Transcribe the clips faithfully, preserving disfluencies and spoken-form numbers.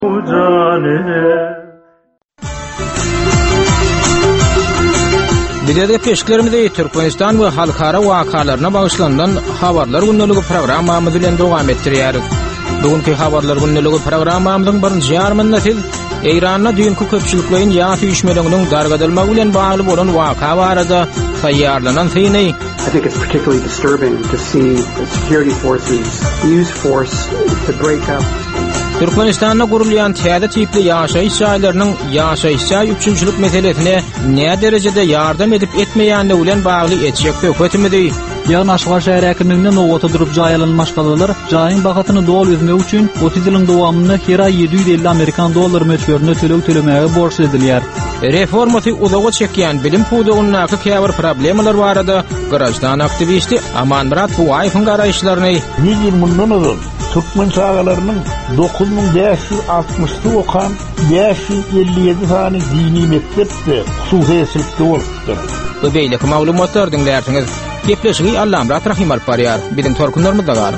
Bilede peşkilerimizde Türkmenistan ve halkara vakalarına bağışlanan habarlar gündəligi programmamızı bilen dowam etdirýäris. Bugünkü habarlar gündəligi programmamyzyň birinji ýarmynda siz Eýranda düýünki köpçüliklerin ýa-da üşmeleriniň dargadylmagy bilen bagly bolan waka barada taýýarlanan syny. I think it's particularly disturbing to see the security forces use force to break up. Türkmenistanda gurulýan täze tipli ýaşaýyş şaýlarynyň ýaşaýyşa üçinçilik meselesine näme derejede ýardam edip etmeýänligi bilen bagly etjek hökümetimizi. Ýa-ni Aşgar şäher häkimliginiň nowata durup jaýlanmaş galalar jaýyň bagatyny dol üzmek üçin otuz ýylyň dowamynda her ay yedi yüz elli Amerikan dollary möçberini tölew tölemäge borçly edilýär. Reformasy uzağa çekýän bilim pudugynyň käbir problemalar barada garajdan aktivisti Aman Murat bu aýfyň garaýşlaryny yüz ýyldan uzun Türkmen çağalarynyň dokuz bin beş yüz altmışda okan beş yüz elli ýedi sany dini mektepde hususy esirlikde bolupdyr. Bu beýleki maglumatlar dinlärsiňiz. Gepleşigi Allam Murat Rahim alyp barýar. Biziň torkunlarymyzda bar.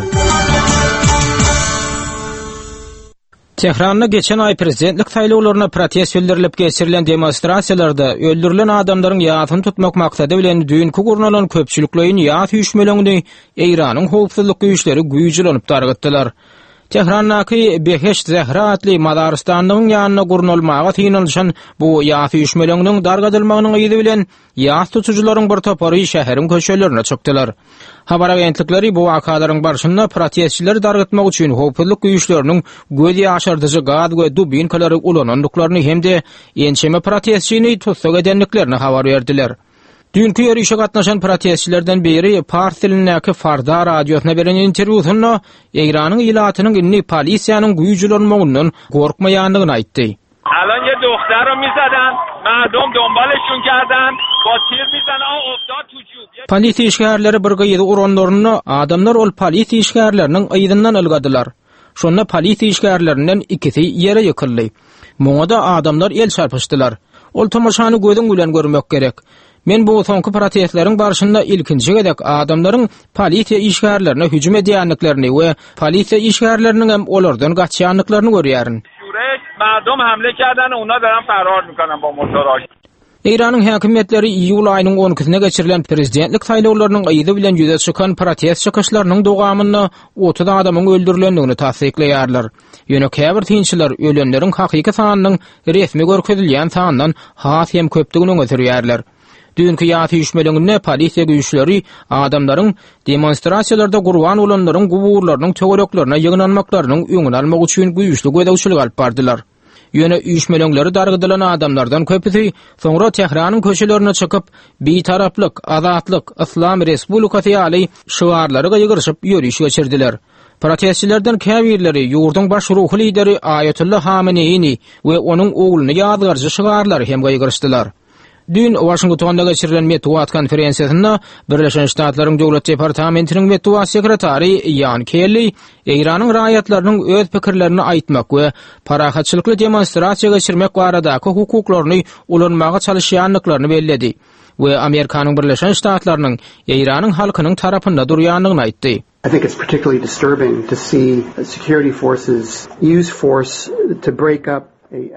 Tehranda geçen ay prezidentlik saýlawlaryna protest bildirilip geçirilen demonstrasiýalarda öldürilen adamlaryň ýasyny tutmak maksady bilen düýünki gurnalan köpçüliklerin ýa-da üşmelerini Eýranyň howpsuzlyk güýçleri güýjülänip dargatdylar. Tehrandaky Beheşt Zehra adly madarystanyň ýanyna gurnalmaga tyňylan bu ýa-da üşmeleriniň dargadylmagynyň ýyly bilen ýas tutucularyň bir topary şäheriň köşelerine çökdiler. Habar agentlikleri bu wakalaryň barşynda protestçileri dargatmak üçin howpsuzlyk güýçleriniň göz ýaşardyjy gaz we dubinkalary ulanandyklaryny hemde ençeme protestçini tutsak edenliklerini habar berdiler. Dünkü ýerişe gatnaşan protestçilerden biri Pars dilindäki Farda radiosyna beren interwýusynda Eýranyň ilatynyň inni polisiýanyň güýjülenmeginiň gorkmaýandygyny aýtdy. Alan ye dokhtar ro mizadan, mardum donbaleshun kardan, ba tir mizanan uftad tu jub. Polisiýa işgärleri bir gyýdy uranlaryny adamlar ol polisiýa işgärleriniň aýdyndan algadylar. Şonda polisiýa işgärlerinden ikisi ýere ýykyldy. Moňa adamlar el çarpyşdylar. Ol tamaşany gözüň bilen görmek gerek. Men bu soňky protestleriň barşynda ilkinji gedek adamlaryň polisiýa işgärlerine hüjüm edýänliklerini we polisiýa işgärleriniň hem olardan gaçýanlyklaryny görýärin. Mardum hamle kerden ona daran ferar mikanan ba motoraş. Eýranyň häkimetleri iýul aýynyň on ikisine geçirilen prezidentlik saýlawlarynyň aýdy bilen ýüze çykan protest çykyşlarynyň dowamyny otuz adamyň öldürilendigini tasdikleýärler. Ýöne käbir tynçylar ölenleriň hakyky sanynyň resmi görkezilýän sanyndan has hem köpdigini öňe Dünkü ýa-da üşmelerine polisiýa güýçleri adamlaryň demonstrasiýalarda gurban bolanlaryň guburlarynyň töwereklerine ýygnanmaklarynyň öňüni almak üçin güýçli gödäwçilik alyp bardylar. Ýöne üşmelerleri dargadylan adamlardan köpüsi soňra Tehranyň köşelerine çykyp bitaraplyk, azatlyk, Islam Respublikasy ýaly şiwarlary gaýgyryşyp ýöriş geçirdiler. Protestçilerden käbirleri ýurduň baş ruhy lideri Ayatullah Hameneýni we onuň ogluny ýadgarjy şiwarlary hem gaýgyryşdylar. Dün Washingtonda geçirilen Metbuat konferensiýasynda Birleşen Ştatlaryň Döwlet Departamentiniň Metbuat sekretary Ian Kelly Eýranyň raýatlarynyň öz pikirlerini aýtmak we parahatçylykly demonstrasiýa geçirmek baradaky hukuklaryny ulanmaga çalışýanlyklaryny belledi we Amerikanyň Birleşen Ştatlarynyň Eýranyň halkynyň tarapynda durýanlygyny aýtdy. I think it's particularly disturbing to see security forces use force to break up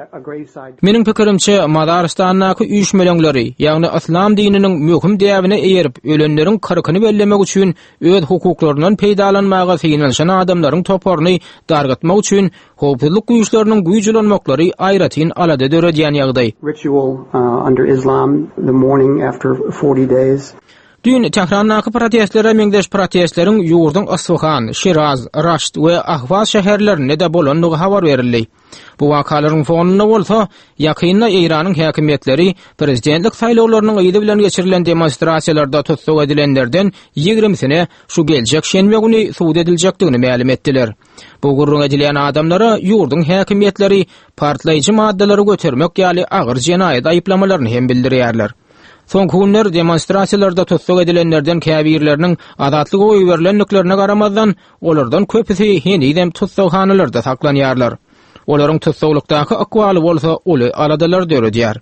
Meniň pikirimçe Madarystanyň üýşmeleri, ýagny Islam dininiň möhüm däwine eýerip ölenleriň kyrkyny bellemek üçin öz hukuklarynyň peýdalanmagy syňalşan adamlaryň toparyny dargatmak üçin howpsuzlyk güýçleriniň güýjülenmekleri aýratyn alady döredýän ýagdaý. Ritual uh, under Islam the morning after forty days. Dün Tehrandaky protestlere meňdeş protestleriň ýurduň Asfahan, Şiraz, Raşt we Ahvaz şäherlerinde de bolandygy habar berildi. Bu wakalaryň fonuna bolsa, ýakynda Eýranyň häkimetleri prezidentlik saýlawlarynyň ýyly bilen geçirilen demonstrasiýalarda tutsak edilenlerden ýigrimisine şu geljek şenbe güni suwd ediljekdigini ma'lum etdiler. Bu gurrun edilen adamlara ýurduň häkimetleri partlaýjy maddalary götermek ýaly agyr jenaýat aýyplamalaryny hem bildirýärler. Soňky günler demonstrasiýalarda tutsak edilenlerden käbirleriniň azatlygy goýup berilenliklerine garamazdan olardan köpüsi henidem tutsakhanlarda saklanýarlar. Olaryň tutsaklykdaky akwaly bolsa oly aladalar döredýär.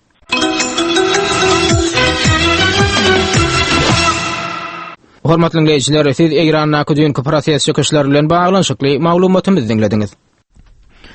Hormatly dinleýijiler, siz Eýrandaky dünkü protest çykyşlary bilen baglanşykly maglumatymyzy dinlediňiz.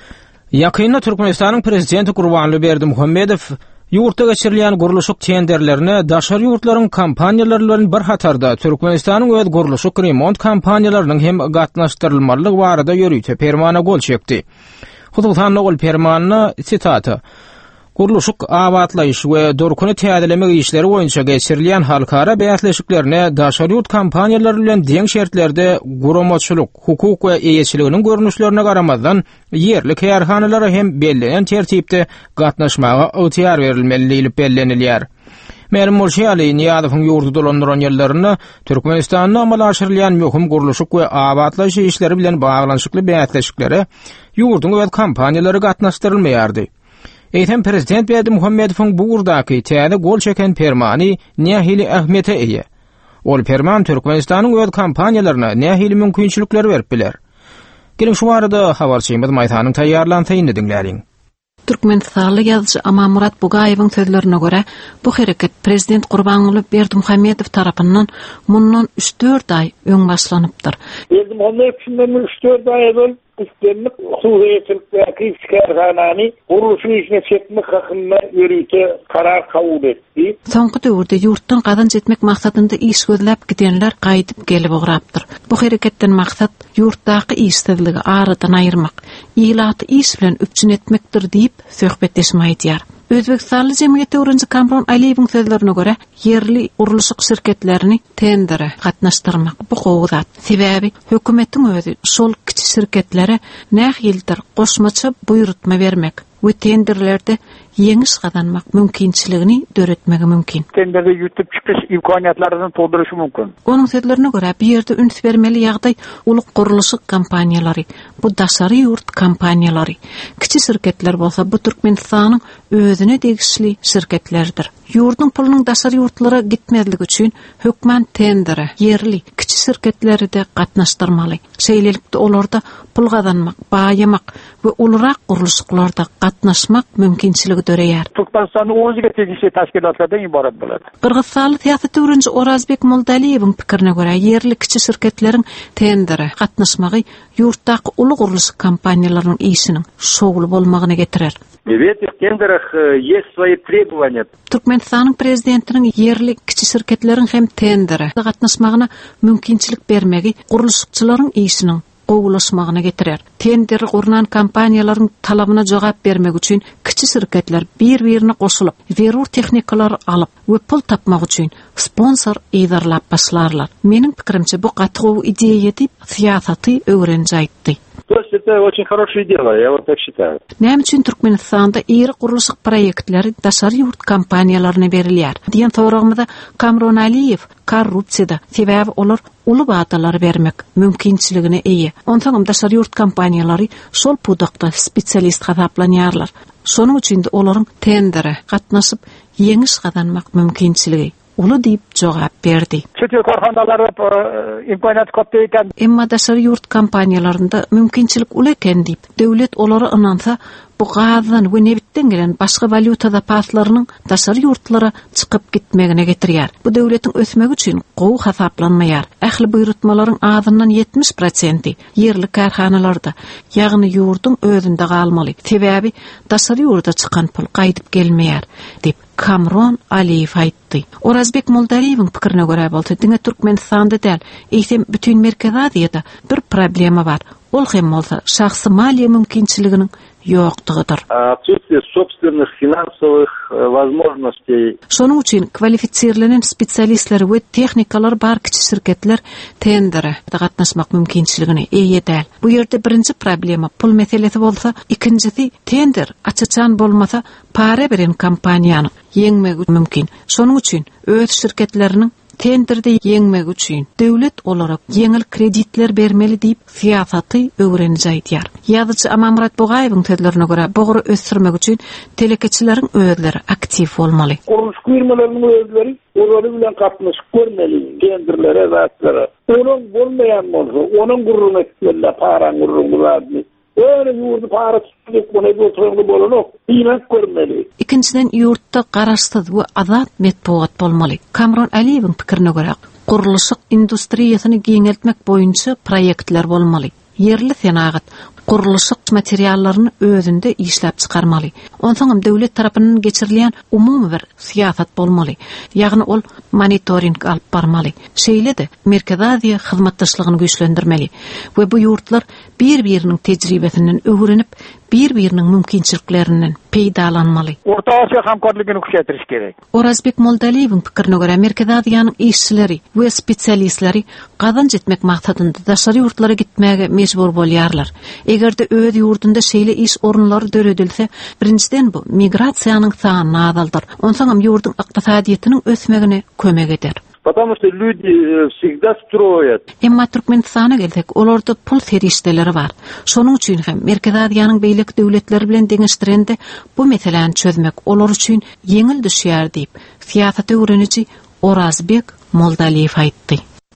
Yakynda Türkmenistanyň prezidenti Gurbanly Berdimuhammedow ýurtda geçirilýän guruluşyk tenderlerine daşary ýurtlaryň kampaniýalary bilen bir hatarda Türkmenistanyň öz guruluşyk remont kampaniýalarynyň hem gatnaşdyrylmalylygy barada ýörüýte permana gol çekdi. Hudutan ol permanna sitata Guruluşyk abatlaýyş we dorkuny täzelemek işleri boýunça geçirilýän halkara beýatleşiklerine daşary ýurt kampaniýalary bilen deň şertlerde guramaçylyk, hukuk we eýeçiliginiň görnüşlerine garamazdan yerli kärhanalara hem bellenen tertipde gatnaşmaga öýtýar berilmeligi bellenilýär. Merim Murşiýaly Niýazowyň ýurdu dolandyran ýerlerini Türkmenistanda amal aşyrylýan möhüm guruluşyk we abatlaýyş işleri bilen baglanyşykly beýatleşiklere ýurduň we kampaniýalary gatnaşdyrylmaýardy. Eýtem prezident Berdimuhammedowyň bu urdaky täze gol çeken permany nähili ähmiýete eýe. Ol perman Türkmenistanyň öz kampaniýalaryna nähili mümkinçilikler berip biler. Gelin şu arada habarçymyz Maýtanyň taýýarlanýany dinläriň. Türkmenistanly ýazgıçy Amamurat Bugaýewiň sözlerine görä, bu hereket prezident Gurbanly Berdimuhammedow tarapyndan mundan üç dört ay öň başlanypdyr. Berdimuhammedow üç dört ay bol üstünlük suhiyetlikler kişilerhanani kuruluşu işine çekmek hakkında yürüyte karar kabul etti. Soňky döwürde ýurtdan gazanç etmek maksatynda iş gözläp gidenler gaýdyp gelip ograpdyr. Bu hereketden maksat ýurtdaky işsizligi aradan aýyrmak, ýylaty iş bilen öpçün etmekdir diýip söhbetleşme aýdýar. Özbekistanly jemgyýeti öwrenji Kamron Aliýewiň sözlerine görä, yerli uruluşyk şirketlerini tendere gatnaşdyrmak bu gowzat. Sebäbi hökümetiň özü şol kiçik şirketlere näh ýyldyr goşmaça buýrutma bermek we tenderlerde ýeňiş kazanmak mümkinçiligini döretmegi mümkin. Tenderde ýutip çykyş imkaniýatlaryny tolduruşy mümkin. Onuň sözlerine görä, bu ýerde üns bermeli ýagdaý ulyk guruluşyk kampaniýalary, bu daşary ýurt kampaniýalary, kiçik şirketler bolsa bu Türkmenistanyň özüne degişli şirketlerdir. Ýurdun pulunyň daşary ýurtlara gitmezligi üçin hökümet tendere yerli kiçik şirketleri de gatnaşdyrmaly. Şeýlelikde olarda pul gazanmak, baýamak we ulrak guruluşyklarda gatnaşmak mümkinçiligi döreýär. Türkmenistanyň oňjyga tegişli taşkilatlardan ibarat bolady. Kyrgyzstanly siýasat öwrenji Orazbek Moldaliýewiň pikirine görä, yerli kiçik şirketleriň tendere gatnaşmagy ýurtdaky uly guruluş kampaniýalarynyň işiniň şogly bolmagyna getirer. В этих тендерах есть свои требования. Türkmenistanyň prezidentiniň yerli kiçik şirketleriň hem tendere gatnaşmagyna mümkinçilik bermegi guruluşçylaryň işiniň gowulaşmagyna getirer. Tender gurnan kampaniýalaryň talabına jogap bermek üçin kiçik şirketler bir-birini goşulyp, zerur technikalary alyp we pul tapmak üçin sponsor eýdarlap başlarlar. Meniň pikirimçe bu gatgow ideýa diýip siýasaty öwrenji aýtdy. То есть это очень хорошее дело, я вот так считаю. Näme üçin Türkmenistanda ýeri guruluşyk proýektleri daşary ýurt kampaniýalaryna berilýär? Diýen soragymyza Kamron Aliýew korrupsiýada sebäbi olar uly batalary bermek mümkinçiligine eýe. Onsoň daşary ýurt kampaniýalary şol pudakda spesialist hasaplanýarlar. Şonuň üçin de olaryň tendere gatnaşyp ýeňiş gazanmak mümkinçiligi uly diýip jogap berdi. Çetel korhanalary imkaniýat köp ekan. Emma daşary ýurt kampaniýalarynda mümkinçilik uly eken diýip döwlet olary ynansa, bu gazdan we nebitden gelen başga valyutada paslarynyň daşary ýurtlara çykyp gitmegine getirýär. Bu döwletiň ösmegi üçin gowy hasaplanmaýar. Ähli buýrutmalaryň azyndan ýetmiş prosenti yerli karhanalarda, ýagny ýurdun özünde galmaly. Sebäbi daşary ýurda çykan pul gaýdyp gelmeýär diýip Kamron Aliýew aýtdy. Orazbek Moldaliýewiň pikirine görä bolsa, diňe Türkmenistanda däl, eýsem bütün Merkez Aziýada bir problema bar. Ol hem bolsa şahsy maliýe mümkinçiliginiň ýokdugydyr. Отсутствие собственных финансовых возможностей. Şonuň üçin kvalifisirlenen spesialistler we technikalar bar kiçik şirketler tendere gatnaşmak mümkinçiligini eýe däl. Bu ýerde birinji problema pul meselesi bolsa, ikincisi tender açyçan bolmasa para beren kampaniýany ýeňmek mümkin. Şonuň üçin öz şirketleriniň tenderde ýeňmek üçin döwlet olarak ýeňil kreditler bermeli diýip siýasaty öwrenji aýdýar. Ýazgıçy Amamurat Bugaýewiň sözlerine görä, bogry ösdürmek üçin telekeçileriň özleri aktiv bolmaly. Kuruluş firmalarynyň özleri olary bilen gatnaşyp görmeli, tenderlere, zatlara. Onuň bolmaýan bolsa, onuň gurrun etmeli, para gurrun öyle ýurdu para tutmak buna götürüldü bolanok. İnak görmeli. İkinciden ýurtda garaşsyz we azat metbuat bolmaly. Kamron Aliýewiň pikirine görä, guruluşyk industriýasyny giňeltmek boýunça proýektler bolmaly. Yerli senagat quruluşyk materiallaryny özünde işläp çykarmaly. Onsoňam döwlet tarapyndan geçirilýän umumy bir siýasat bolmaly. Ýagny ol monitoring alyp barmaly. Şeýle de Merkez Aziýa hyzmatdaşlygyny güýçlendirmeli we bu ýurtlar bir-biriniň tejribesinden öwrenip, bir-biriniň mümkinçiliklerinden peýdalanmaly. Orta Asiýa hamkorlygyny güçlendirýiş gerek. Orazbek Moldaliýewiň pikirine görä Merkez Aziýanyň işçileri we spesialistleri gazan jetmek maksadynda daşary ýurtlara gitmäge mejbur bolýarlar. Egerde öz ýurdunda şeýle iş orunlary döredilse, birinciden bu migrasiýanyň sanyny azaldyr. Onsoňam ýurdun ykdysadyýatynyň ösmegine kömek eder. Потому что люди всегда строят. Emma Türkmenistana gelsek, olarda pul serişdeleri var. Şonuň üçin hem Merkez Aziýanyň beýlik döwletleri bilen deňişdirende bu meseleni çözmek olar üçin yeňil düşýär diýip siýasat öwreniji Orazbek Moldaliýew aýtdy.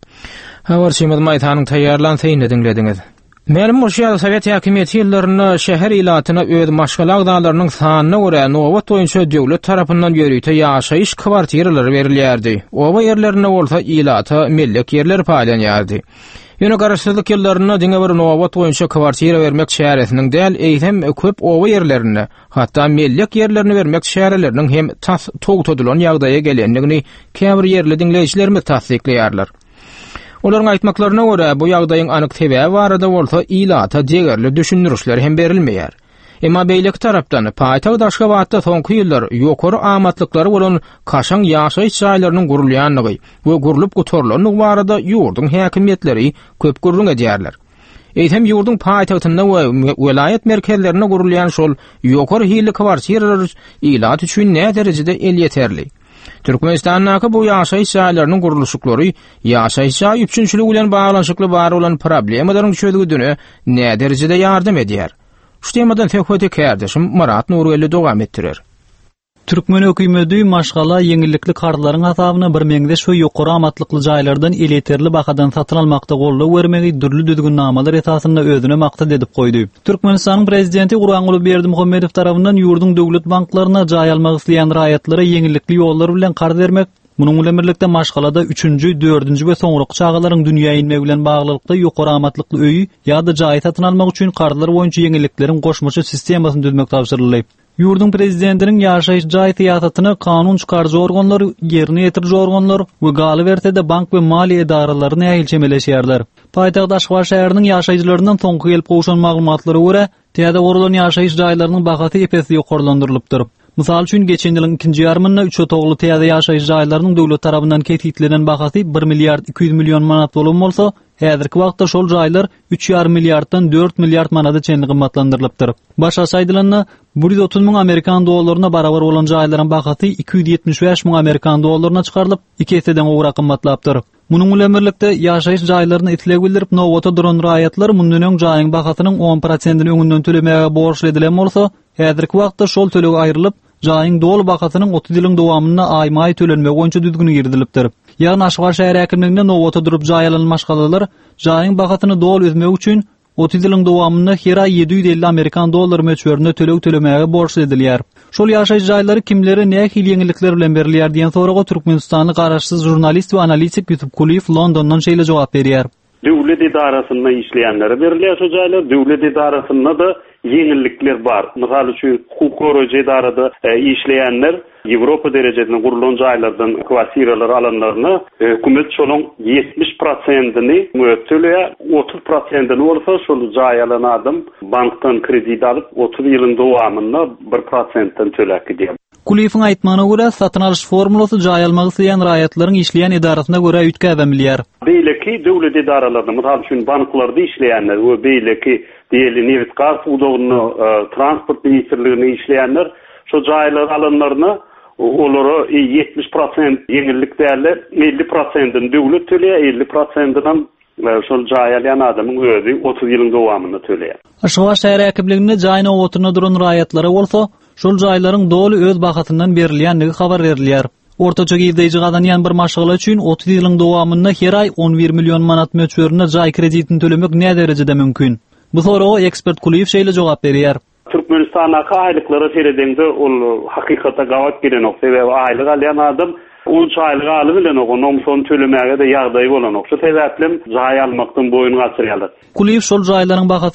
Hawar Şeýmez Maýtanyň taýýarlansaýyny dinlediňiz. Melim Murşiyat Sowet häkimiýeti ýyllaryna şäher ilatyna öz maşgala agdalarynyň sanyna görä nowat boýunça döwlet tarapyndan ýörüýte ýaşaýyş kwartiralary berilýärdi. Oba ýerlerine bolsa ilata millik ýerler paýlanýardy. Ýöne garaşsyzlyk ýyllaryna diňe bir nowat boýunça kwartira bermek şäheresiniň däl eýsem köp oba ýerlerine, hatda millik ýerlerini bermek şähereleriniň hem tas togtudylan ýagdaýa gelendigini käbir ýerli dinleýijilerimiz tasdikleýärler. Olaryň aýtmaklaryna görä bu ýagdaýyň anyk sebäbi barada bolsa ilata degerli düşünürüşler hem berilmeýär. Emma beýlik tarapdan paýtag Daşgabatda soňky ýyllar ýokary amatlykları bolan kaşaň ýaşaýyş jaýlarynyň gurulýanlygy we gurulup gotorlanyň barada ýurdun häkimiýetleri köp gurrun edýärler. Eýsem ýurdun paýtagtynda we welaýat merkezlerine gurulýan şol ýokary hili kwartiralar ilat üçin näme derejede el ýeterli. Türkmenistanyň bu ýaşaýyş jaýlarynyň guruluşyklary ýaşaýyş jaý üçinçiligi bilen baglanşykly bar bolan problemlaryň çözügüne näme derejede ýardam edýär? Şu temadan söhbet ekerdim Marat Nurgeli dowam etdirer. Türkmen hökümeti maşgala ýeňillikli kartlaryň hasabyna bir meňde şu ýokary amatlykly jaýlardan eleterli bakadan satyn almakda golla bermegi dürli düzgünnamalar esasynda özüne maksat edip goýdy. Türkmenistanyň prezidenti Gurbanguly Berdimuhammedow tarapyndan ýurdun döwlet banklaryna jaý almak isleýän raýatlara ýeňillikli ýollar bilen kart bermek, munyň bilen birlikde maşgalada üçünçi, dördünçi we soňraky çağalaryň dünýäye inmegi bilen baglykda ýokary amatlykly öýü ýa-da jaý satyn almak üçin kartlar boýunça ýeňilliklerin goşmaçy sistemasyny düzmek tapşyryldy. Ýurdun prezidentiniň ýaşaýyş jaý siýasatyny kanun çykarjy organlar, ýerine ýetirji organlar we galy berse de bank we maliýe edaralaryny äýilçemeleşýärler. Paýtag Daşgabat şäheriniň ýaşaýjylarynyň soňky gelip goşan maglumatlary görä, täze gorulan ýaşaýyş jaýlarynyň bahaty epesli ýokarlandyrylypdyr. Misal üçin geçen ýylyň ikinji ýarmyna üç otogly täze ýaşaýyş jaýlarynyň döwlet tarapyndan ketýitlenen bahasy bir milliard iki ýüz million manat bolan bolsa, häzirki wagtda şol jaýlar üç ýarym milliarddan dört milliard manata çenli gymmatlandyrylypdyr. Başa saýdylanyna bir ýüz otuz miň Amerikan dollaryna barabar bolan jaýlaryň bahasy iki ýüz ýetmiş beş miň Amerikan dollaryna çykarylyp, iki eseden owrak gymmatlapdyr. Munyň bilen birlikde ýaşaýyş jaýlaryny etile bildirip nowata duran raýatlar mundan öň jaýyň bahasynyň on prosentini öňünden tölemege borçly edilen bolsa, häzirki wagtda şol töleg aýrylyp, jaýyň dol bahasynyň otuz ýylyň dowamyna aýma-aý tölenmegi boýunça düzgün girdilipdir. Ýagny Aşgabat şäher häkimliginde nowata durup jaý alynmaş galalar jaýyň bahasyny dol özmek üçin otuz ýylyň dowamyna her aý yedi ýüz elli Amerikan dollary möçberine töleg tölemege borçly edilýär. Şol ýaşaýyş jaýlary kimlere näme hil ýeňillikler bilen berilýär diýen soraga Türkmenistanyň garaşsyz jurnalist we analitik Ýusuf Kuliýew Londondan şeýle jogap berýär. Döwlet edarasynda işleýänlere berilýär şu jaýlar, döwlet edarasynda da ýeňillikler bar. Misal üçin hukuk goraýjy edarada işleýänler Ýewropa derejesinde gurulan jaýlardan kwartiralar alanlaryny hökümet şonuň yetmiş prosentini mötülýär, otuz prosentini bolsa şol jaý alan adam bankdan kredit alyp otuz ýylyň dowamyna bir prosentden төлek edýär. Kuliýewiň aýtmagyna görä, satyn alyş formulasy jaý almagy isleýän raýatlaryň işleýän edarasyna görä üýtkäzilýär. Beýleki döwlet edaralaryna, misal üçin banklarda işleýänler we beýleki diýeli Newtkar udogyny transport ministrligini işleýänler şu jaýlar alanlaryny olara yetmiş prosent ýeňillik däli, elli prosentini döwlet töleýär, elli prosentinden şol jaý alan adamyň özi otuz ýylyň dowamyna töleýär. Aşgabat şäher häkimliginde jaýyna oturuny duran raýatlara bolsa, şol jaýlaryň doly öz bahasyndan berilýänligi habar berilýär. Ortaça giýdeýji gadanýan bir maşgala üçin otuz ýylyň dowamyna her aý on bir million manat möçberine jaý kreditini tölemek näme derejede mümkin? Bu soraga ekspert Kuliýew şeýle jogap berýär. Türkmenistan'a aýlyklara seredende ol hakykata gawat gelen ok sebäbi aýlyk alýan adam on aýlyk alyp bilen oňun son tölemege de ýagdaý bolan ok. Şu sebäplen jaý almakdan boyun gaçyrýarlar. Kuliýew şol jaýlaryň bahasynyň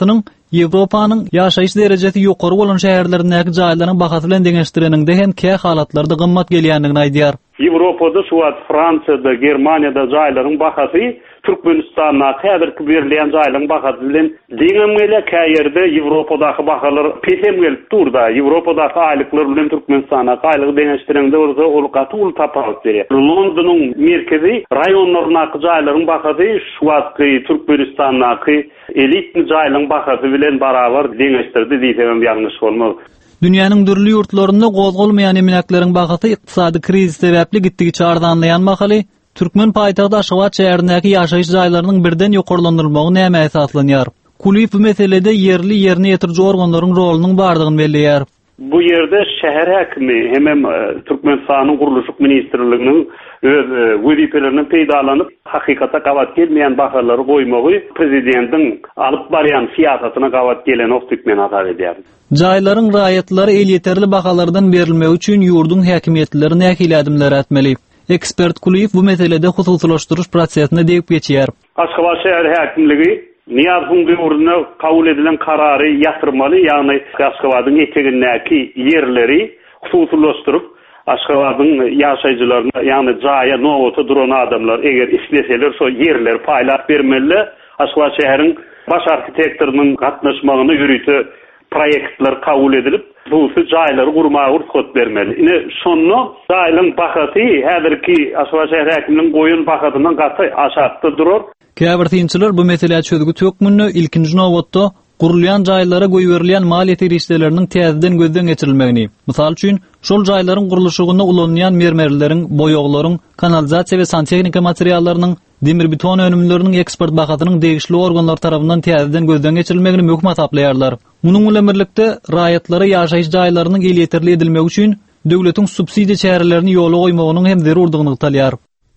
Ýewropanyň ýaşaýyş derejesi ýokary bolan şäherlerindäki jaýlaryň bahasy bilen deňeşdireninde hem kä halatlarda gymmat gelýändigini aýdýar. Ýewropada, şuwat Fransiyada, Germaniýada jaýlaryň bahasy Türkmenistana häzirki berilen jaýlaryň bahasy bilen diňemele käýerde Ýewropadaky bahalar pesem gelip durda. Ýewropadaky aýlyklar bilen Türkmenistana aýlygy deňeşdireninde bolsa ol gatul tapawut berýär. Londonyň merkezi raýonlarynaky jaýlaryň bahasy şuwatky Türkmenistanaky elitni jaýlaryň bahasy bilen barabar deňeşdirdi diýsem ýalňyş bolmaz. Dünýäniň dürli ýurtlarynda gozgolmaýan emleklerin bahasy ykdysady kriz sebäpli gitdigi çardanlayan mahaly Türkmen paýtagty Aşgabat şäherindäki ýaşaýyş jaýlarynyň birden ýokarlandyrylmagy näme esaslanýar? Kuliýew bu meselede yerli ýerine ýetirji organlaryň rolunyň bardygyny belleýär. Bu yerde şäher häkimi hem Türkmenistanyň guruluşyk ministrliginiň öz wezipelerini peýdalanyp hakykata gawat gelmeýän bahalary goýmagy prezidentiň alyp barýan siýasatyna gawat gelen okdykmen atar edýär. Jaýlaryň raýatlary el ýeterli bahalardan berilmegi üçin ýurdun häkimiýetleri nähili adymlar atmaly. Ekspert Kuliýew bu meselede hususlaşdyryş prosesine diýip geçýär. Aşgabat şäher häkimligi Niyaz Hungyuruna kabul edilen kararı yatırmalı, yani Aşgabat'ın etegindeki yerleri hususlaştırıp Aşgabat'ın yaşayıcılarına, yani caya novota duran adamlar eğer isteseler so yerler paylat vermeli. Aşgabat şehrin baş arkitektorunun katnaşmağını yürütü proyektler kabul edilip bu jayları kurmağa ruhsat vermeli. Ine şonu jaylyň bahasy häzirki Aşgabat şäher häkiminiň goýun bahasyndan gaty aşakda durur. Käbirtinçiler bu meselä çözügi tökmünni ilkinji nowatda gurulýan jaýlara goýberilýän maliýet ýetirişleriniň täzeden gözden geçirilmegini, mysal üçin şol jaýlaryň guruluşygyna ulanýan mermerleriň, boýoklaryň, kanalizasiýa we santechnika materiallarynyň, demir beton önümleriniň eksport bahasynyň degişli organlar tarapyndan täzeden gözden geçirilmegini möhüm taplaýarlar. Munyň bilen birlikde raýatlara ýaşaýyş jaýlarynyň el ýeterli edilmegi üçin döwletiň subsidiýa çärelerini ýola goýmagynyň hem zerurdygyny talýar.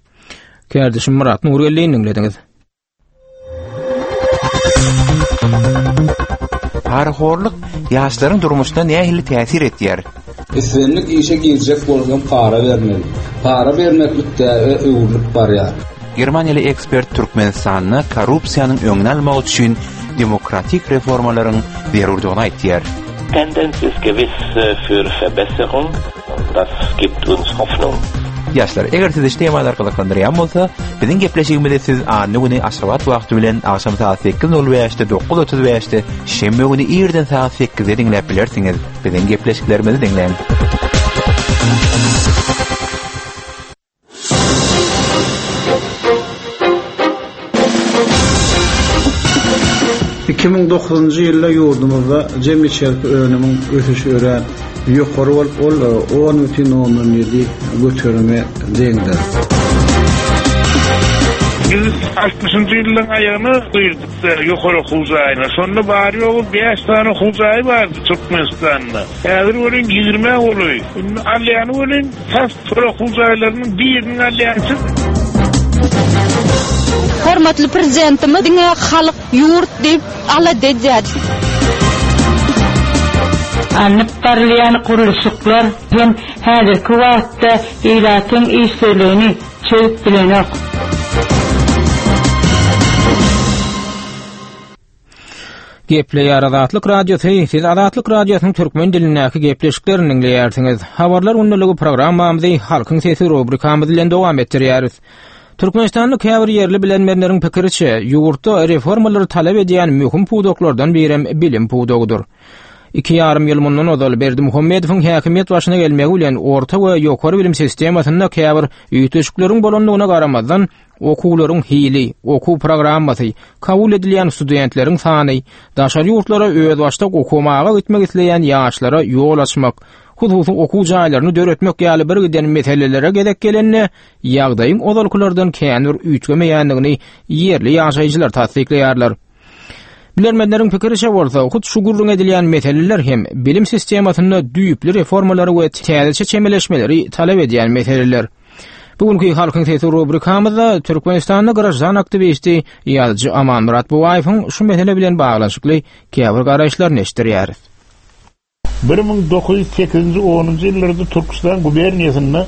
Kärdeşim Murat Nurgelliň dinlediňiz. Paraxorlyk ýaşlaryň durmuşyna nähili täsir etýär? Eslenlik işe girecek bolgan para vermeli. Para vermeklikde öwürlük barýar. Germaniýaly ekspert Türkmenistanyny korrupsiýanyň öňüne almak üçin demokratik reformalaryň zerurdygyny aýtýar. Tendenz ist gewiss für Verbesserung. Das gibt uns Hoffnung. Yaşlar, eger siz ijtimaýy arkalyklaryň bolsa, biziň gepleşigimizde siz any güni Aşgabat wagty bilen akşam saat sekiz nol beşde dokuz otuz beşde şembe güni ýerden saat sekizde dinläp bilersiňiz. Biziň gepleşiklerimizi dinleň. iki bin dokuzunji ýylda ýurdumyzda jemgyýetçilik önümiň ösüşi ören ýokary bolup ol on бүтүн ондон ýedi götürme deňdir. Biz altmışyncı ýylyň aýagyny duýduk ýokary hujaýyna. Şonda bary ýogy beş tane hujaý bardy Türkmenistanda. Häzir ölen ýygrime boly. Alýany ölen fast hujaýlarynyň birini alýansy. Hormatly prezidentimiz diňe halyk ýurt diýip ala dejýär. Anıp barlayan kuruluşuklar hem häzirki wagtda ýylatyň işlerini çöp bilenok. Gepleýär Azatlyk radiosu, siz Azatlyk radiosynyň türkmen dilindäki gepleşiklerini dinleýärsiňiz. Habarlar unnulugy programmamyzy Halkyň sesi rubrikamyz bilen dowam etdirýäris. Türkmenistanyň käbir ýerli bilenmerleriň pikiriçe, ýurtda reformalary talap edýän möhüm puwdoklardan biri bilim puwdogudyr. iki yarım ýyl mundan ozal Berdi Muhammedowyň häkimiýet başyna gelmegi bilen orta we ýokary bilim sistemasyna käbir ýetişikleriň bolanlygyna garamazdan okuwlaryň hili, okuw programmasy, kabul edilýän studentleriň sany, daşary ýurtlara öz başda okumaga gitmek isleýän ýaşlara ýol açmak, hususy okuw jaýlaryny döretmek ýaly bir giden meselelere gedek gelenine ýagdaýyň ozalkylardan känür üýtgemeýändigini ýerli ýaşaýjylar tasdikleýärler. Bilenmenleriň pikiriçe bolsa, hut şu gurrun edilýän meseleler hem bilim sistemasyna düýüpli reformalary we täzeçe çemeleşmeleri talap edýän meseleler. Bugünkü Halkyň sesi rubrikamyzda Türkmenistanyň garaşdan aktivisti ýazgy Aman Murat Buwaýewiň şu mesele bilen baglanşykly käbir garaşlaryny eşitdirýäris. bir ming dokuz ýüz sekizinji onunji ýyllarda Türkistan guberniýasyna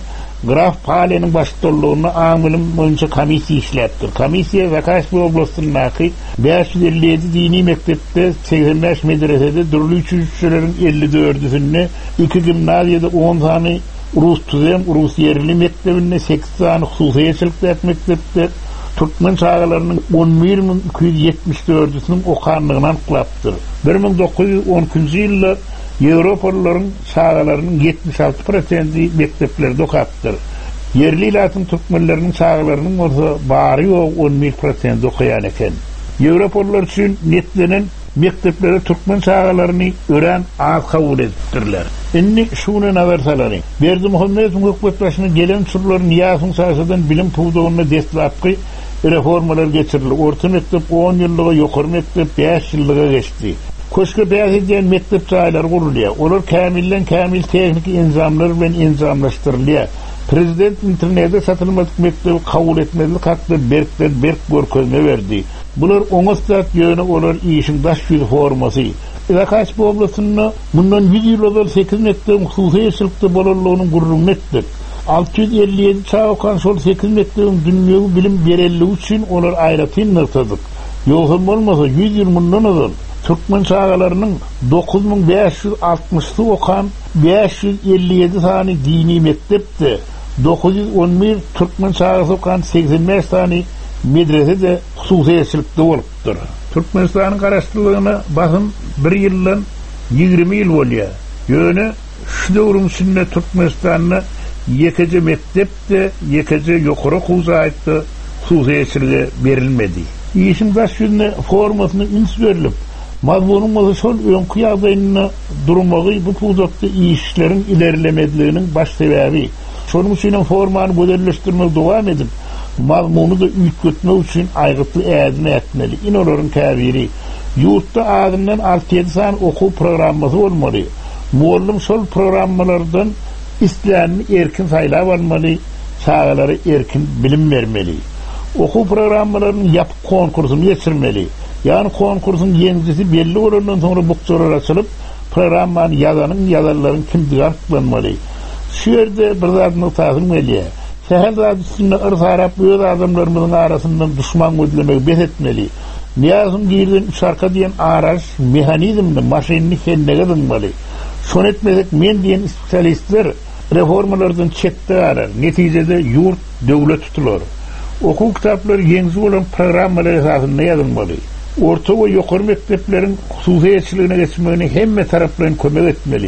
Graf Pale'nin başçılığında amilim boyunca komissiya işlettir. Komissiya Zakaşbi oblastındaki beş yüz elli yedi dini mektepte, seksen beş medresede, dörtlü üçüncülerin elli dördüsünde, iki gimnaziyada on tane Rus tüzem, Rus yerli mektebinde, sekiz tane hususiyetçilik mektepte, Türkmen çağlarının on bir bin iki yüz yetmiş dördüsünün okanlığından kılaptır. bir bin dokuz yüz on ikinci yılda Avrupalıların çağlarının yetmiş altı prosenti mekteplerde okaptır. Yerli ilatın Türkmenlerinin çağlarının orta bari o on bir prosenti okuyan eken. Avrupalılar için netlenen mekteplere Türkmen çağlarını öğren az kabul ettirler. Inni şunu nazarsaları. Berdi Muhammed'in hükümet başına gelen çürlerin niyasın sahasından bilim tuğduğuna destlapkı reformalar geçirilir. Orta mektep on yıllığa, yukarı mektep beş yıllığa geçti. Koşku beyaz edilen mektep çağlar kuruluyor. Olur kamillen kamil teknik inzamlar ve inzamlaştırılıyor. Prezident internette satılmadık mektebi kabul etmedi. Kalktı Berk'ten Berk görkezme verdi. Bunlar on saat yönü olur işin daş yüzü forması. Zakaşbi oblasında bundan yüz yıl olur sekiz mektebin hususiyetçilikte bolurluğunun gururunu ettik. altı yüz elli yedi çağ okan sol sekiz mektebin dünyalı bilim berelliği için onlar ayrıtın nırtadık. Yoksa olmasa yüz yıl bundan olur. Türkmen çağlarının dokuz bin beş yüz altmışı okan beş yüz elli yedi tane dini mektepte, dokuz yüz on bir Türkmen çağısı okan seksen beş tane medrese de hususiyetçilikte oluptur. Türkmenistan'ın karıştırılığına bakın bir yıldan yirmi yıl oluyor. Yönü şu devrim içinde Türkmenistan'da yekece mektepte, yekece yukarı huzayette hususiyetçiliğe verilmedi. İşin baş yüzüne formasını ins verilip, mazmunun bazı sol önkü yağdayına durmağı bu puzakta işlerin ilerlemediğinin baş sebebi. Şunun için formanı modelleştirmeye devam edip, mazmunu da ülkütmek için aygıtlı eğdine etmeli. İnoların kabiri. Yurtta adından altı yedi tane okul programması olmalı. Muallim sol programlardan isteyenini erkin sayılav almalı, çağları erkin bilim vermeli. Okul programlarının yapıp konkursunu geçirmeli. Yani konkursun yengisi belli olandan sonra bukçalar açılıp programmanın yazanın yazarların kimdiği artıklanmalı. Şu yerde bir zatını tasım ediyor. Sehel zat üstünde ırz harap öz adamlarımızın arasından düşman ödülemek bet etmeli. Niyazım girden üç arka diyen araç mehanizmini, maşinini kendine dınmalı. Son etmezek men diyen spesyalistler reformalardan çekti arar. Neticede yurt devlet tutulur. Okul kitapları yengisi olan programmalar esasında yazılmalı. Orta ve yukarı mekteplerin hususiyetçiliğine geçmeyeni hemme taraflarını kömek etmeli.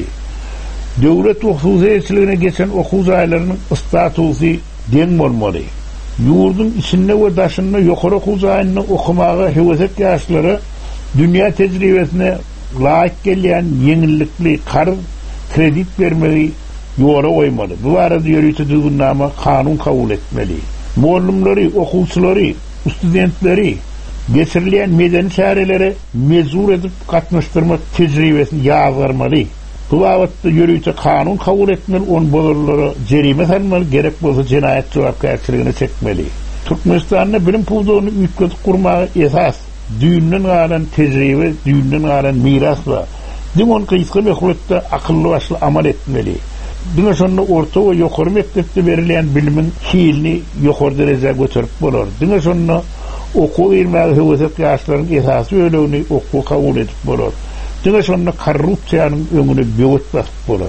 Devlet ve hususiyetçiliğine geçen okul zayilerinin statusu den olmalı. Yurdun içinde ve daşında yukarı okul zayini okumağa heveset yaşları dünya tecrübesine layık gelen yenilikli karın kredit vermeyi yola koymalı. Bu arada yürütü düzgünlama kanun kabul etmeli. Muallimleri, okulçuları, studentleri geçirilen medeni çarelere mezur edip katmıştırmak tecrübesini yağdırmalı. Bu vakitte yürüyüşe kanun kabul etmeli, on bolurları cerime salmalı, gerek bolsa cinayet cevapkarşılığını çekmeli. Türkmenistan'da bilim pulduğunu ülkesi kurmağı esas, düğünden gelen tecrübe, düğünden gelen miras var. Dimon kıyıskı mekulette akıllı başlı amal etmeli. Buna sonra orta ve yukarı mektepte verilen bilimin fiilini yukarı dereceye götürüp bulur. Buna sonra okul irmağı hıvızet yaşların esası öylüğünü okul kabul edip bulur. Buna sonra korrupsiyanın önünü büyüt basıp bulur.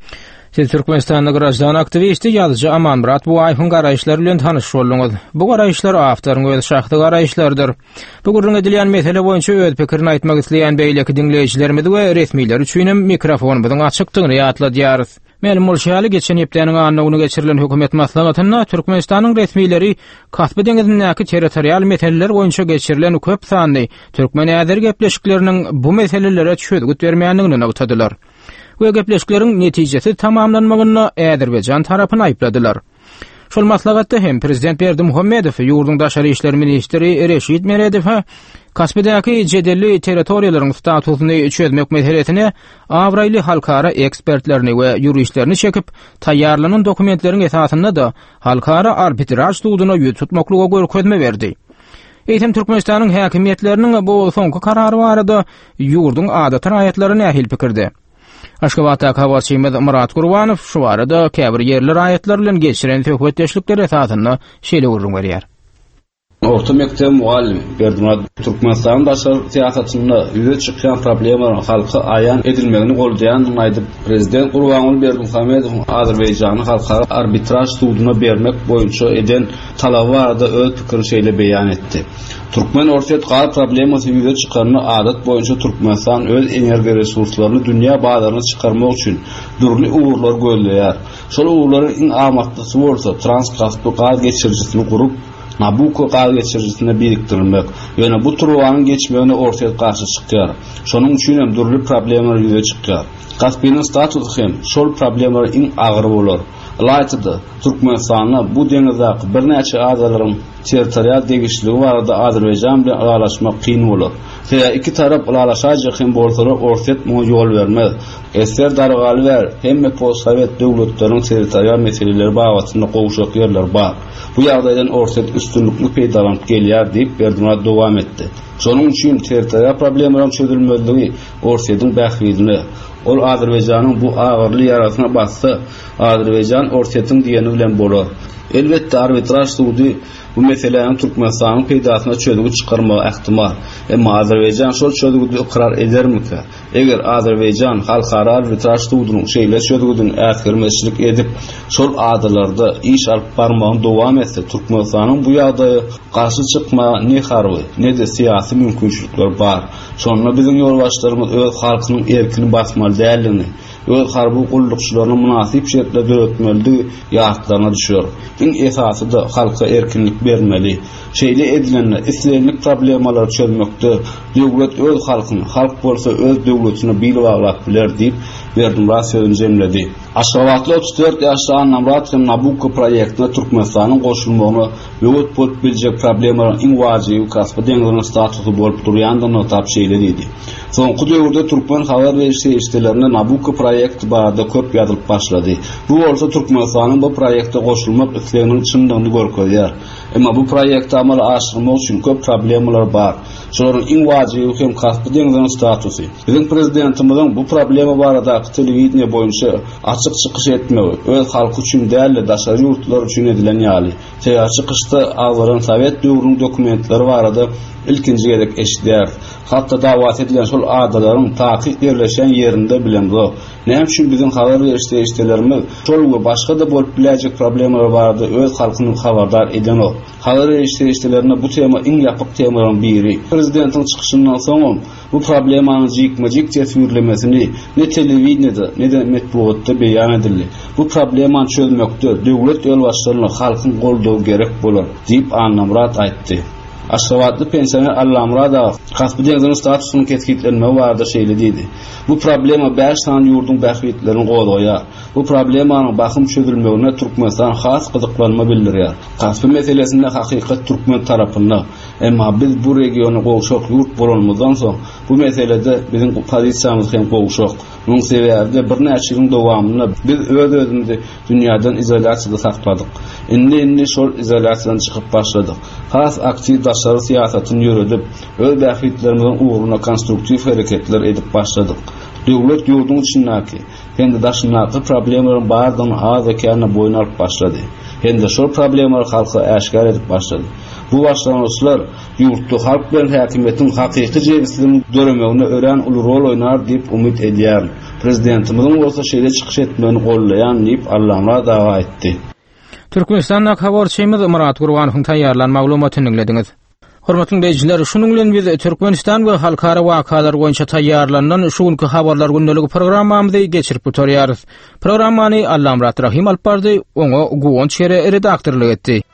Siz Türkmenistan'da Garaşdan aktivisti yazıcı Aman Murat bu ayfın garayışlar bilen tanış oldunuz. Bu garayışlar aftarın öz şahty garayışlardır. Bu gurrun edilen mesele boyunca öz pikirini aytmak isleyen beýleki dinleýijilerimiz we resmiler üçin mikrofonumyzyň açykdygyny ýatladýarys. Melim bolşaly geçen ýepdeniň anlawyny geçirilen hökümet maslahatyna Türkmenistanyň resmileri Kaspy deňizindäki territorial meseleler boýunça geçirilen köp sanly türkmen äzer gepleşikleriniň bu meselelere çözgüt bermeýändigini agtadylar. Bu gepleşikleriň netijesi tamamlanmagyny Äzerbeýjan tarapyny aýpladylar. Şol maslahatda hem Prezident Berdi Muhammedow, ýurdun daşary işler ministri Reşit Meredow Kaspydaky jedelli territoriýalaryň statusyny çözmek meselesine awraýly halkara ekspertlerini we ýuristlerini çekip taýýarlanan dokumentleriň esasynda da halkara arbitraj tutugyna ýüz tutmaklyga görkezme berdi. Eýtem Türkmenistanyň häkimetleriniň bu soňky karary barada ýurdun adat raýatlaryna ähil pikirde. Aşgabatda habarçymyz Murat Gurbanow şu arada käbir yerler aýatlar bilen geçiren töhbetdeşlikler esasyny şeýle urun berýär. Orta mektep muallim Berdimat Türkmenistan başar siyasatyny ýüze çykýan problemlary halka aýan edilmegini goldaýan aýdyp prezident Gurbanuly Berdimuhammedow Azerbaýjany halkara arbitraj sudyna bermek boýunça eden talaby barada öz pikirini şeýle beýan etdi. Türkmen ortaýa gal problemasy ýüze çykanyny adat boýunça Türkmenistan öz enerji resurslaryny dünýä bazaryna çykarmak üçin durly uğurlar gözleýär. Şol uğurlaryň iň amatlysı bolsa Transkafka gaz geçirjisini gurup Nabucco gaz geçirjisine birikdirilmek. Ýöne bu turwanyň geçmegine ortaýa garşy çykýar. Şonuň üçin hem durly problemler ýüze çykýar. Kaspiyanyň statusy hem şol problemler iň agyr bolar. Laýtdy Türkmenistanyň bu deňizdaky birnäçe adalyryň territorial degişligi barada Azerbaýjan bilen aralaşmak kyn bolar. Her iki tarap aralaşajak hem bolsalar ortak ýol bermez. Eser dargaly ber hemme postsovet döwletleriň territorial meseleleri bagatynda gowşak ýerler bar. Bu ýagdaýdan ortak üstünlükli peýdalanyp gelýär diýip Berdimat dowam etdi. Şonuň üçin territorial problemlaryň çözülmezligi ortadyň bähridini ol Azerbaýjanyň bu agyrly ýarasyna bassa Azerbaýjan ortatyň diýeni bilen bolar. Elbetde arbitraj sudy bu meselelerin Türkmenistan'ın peydasına çözümü çıkarmağı ihtimal. Ama Azerbaycan şol çözümü ikrar eder mi ki? Eğer Azerbaycan halkara arbitraj sudunun şeyle çözümünün ätkirmezçilik edip şol adalarda iş alıp barmağın devam etse Türkmenistan'ın bu ýagdaýa karşı çıkma ne harby ne de siyasi mümkinçilikler bar. Sonra bizim ýolbaşlarymız öz halkynyň erkini basmaly dälini öz harby gullukçylaryny münasip şekilde döretmeli ýagtlaryna düşýär. Iň esasy da halka erkinlik bermeli. Şeýle edilenler islenlik problemleri çözmekde döwlet öz halkyny, halk bolsa öz döwletini bil baglap biler diýip Berdimat sözüni jemledi. Aşgabatly otuz dört ýaşly Annamrat hem Nabucco proýektine Türkmenistanyň goşulmagyny ýöwet bolup biljek problemleriň iň wajibi kasby deňiziniň statusy bolup durýandygyny tap şeýle diýdi. Soňky döwürde Türkmen habar berişi işlerinde Nabucco proýekti barada köp ýazylyp başlady. Bu bolsa Türkmenistanyň bu proýekte goşulmak isleginiň çyndygyny görkezýär. Emma bu proýekti amal aşyrmak üçin köp problemler bar. Şolaryň iň wajibi hem kasby deňiziniň statusy. Bizim prezidentimiziň bu problema barada telewiziýa boýunça açyk çykyş etmegi, öz halky üçin däli daşary ýurtlar üçin edilen ýaly. Şeýle çykyşda awlaryň Sowet döwrüniň dokumentleri barada ilkinji gerek eşitler. Hatta dawat edilen şol adalaryň takyk ýerleşen ýerinde bilendir. Näme üçin bizim habar berişde işlerimiz şol we başga da bolup biljek problemler barada öz halkyny habardar eden o. Habar berişde işlerine bu tema iň ýapyk temalardan biri. Prezidentiň çykyşyndan soň bu problemanyň jikmejik tesirlemesini ne telewiziýada ne de metbuatda beýan edildi. Bu problemaň çözmekde döwlet ýolbaşçylaryny halkyň goldawy gerek bolar diýip Annamrat aýtdy. Aşgabatly pensioner Allamrada kasby deňiziniň statusyny keskitlenmegi barada şeýle diýdi. Bu problema beş san ýurdun bähritlerini goýaýar. Bu problemanyň bakym çözülmegine Türkmenistan has gyzyklanma bildirýär. Kasby meselesinde hakykat Türkmen tarapynda. Emma biz bu regiony gowşak ýurt bolanmazdan soň bu meselede bizim pozisiýamyz hem gowşak. Muň sebäbi bir näçe ýyl dowamında biz öz özümizi dünýäden izolasiýada sakladyk. Indi indi şol izolasiýadan çykyp başladyk. Has aktiv daşary siýasatyny ýöredip, öz bähritlerimiziň uğruna konstruktiw hereketler edip başladyk. Döwlet ýurdun içindäki kendi daşynaky problemleriň bardygyny az ekenine boýun alyp başlady. Hende şol problemleri halka äşkar edip başlady. Bu başlanýyşlar ýurtda halk bilen häkimetiň hakyky jebisligini görmegine ören uly rol oýnar diýip umyt edýär. Prezidentimiň bolsa şeýle çykyş etmegini gollaýan diýip Allamra dawa etdi. Türkmenistan'da habarçymyz Murat Gurbanowyň taýýarlan maglumatyny dinlediňiz. Hormatly dinleýijiler, şunuň bilen biz Türkmenistan we halkara wakalar boýunça taýýarlanan şuňky habarlar gündəligi programmamyzy geçirip oturýarys. Programmany Allamrat Rahim alp bardy, oňa Guwon Çere redaktorlyk etdi.